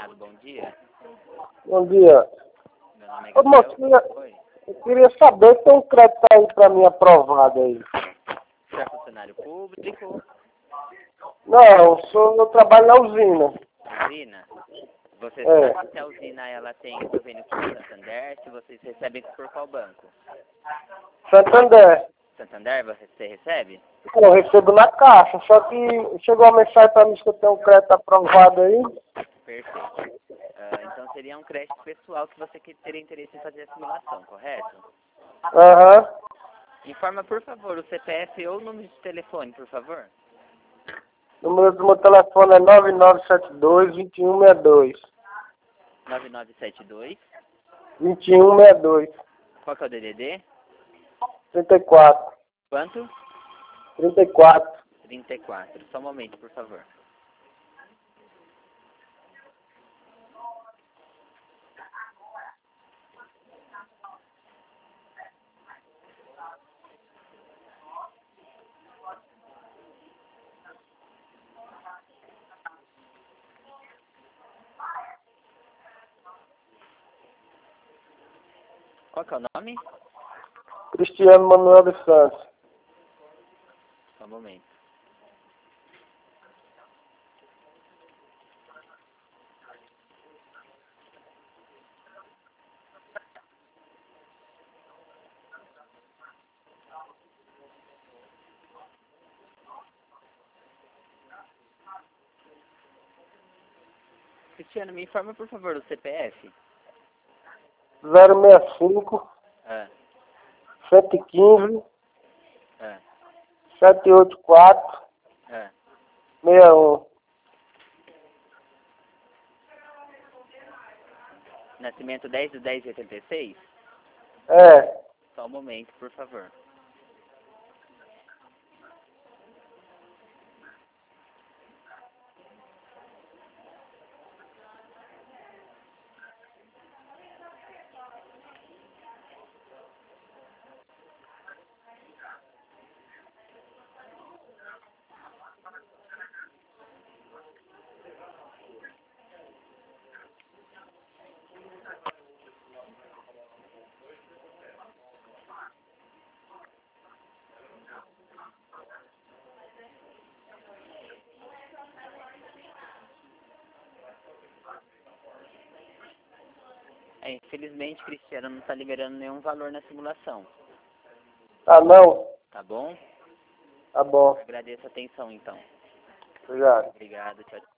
Senado, bom dia. Bom dia. Meu nome é Ô, Gabriel. moço, Oi. eu queria saber se tem um crédito aí pra mim aprovado aí. Você é funcionário público? Não, eu trabalho na usina. Usina? Você É. sabe se a usina ela tem convênio com o Santander? Se vocês recebem por qual banco? Santander. Santander você recebe? Eu recebo na caixa, só que chegou uma mensagem pra mim que eu tenho um crédito aprovado aí. Perfeito. Então seria um crédito pessoal que você teria interesse em fazer a simulação, correto? Aham. Informa, por favor, o CPF ou o número de telefone, por favor. O número do meu telefone é 9972-2162. 9972. 2162. Qual que é o DDD? 34. Quanto? 34. 34. Só um momento, por favor. Qual que é o nome? Cristiano Manuel dos Santos. Só um momento. Cristiano, me informa, por favor, o CPF. 065 Ah, 115 ah, 784 ah. 61. Nascimento 10/10/86? É. Só um momento, por favor. Infelizmente, Cristiano não está liberando nenhum valor na simulação. Ah, não? Tá bom? Tá bom. Agradeço a atenção, então. Obrigado. Obrigado, tchau.